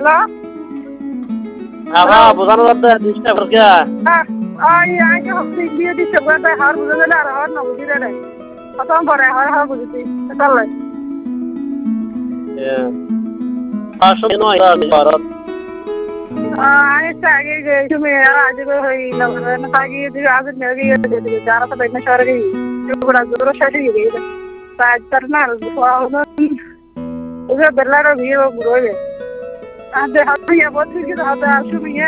Halo? Apa বোঝানো যাচ্ছে disturb করছে আগে হচ্ছে দিয়ে দিচ্ছে বলতে হার বুঝে গেলে আর হার না বুঝি রে প্রথম পরে হার বুঝিছি চলে আসলে নয় ভারত আগে তুমি আজ হই না তাগি দিকে আজ নেগে দিকে যারা তো বেন শহরে গই বড় দূর শেষে গই তাই তার না ওকে বেলার ভিড় ঘুরবে আদে হাতে বলছি কি হাতে আসুমি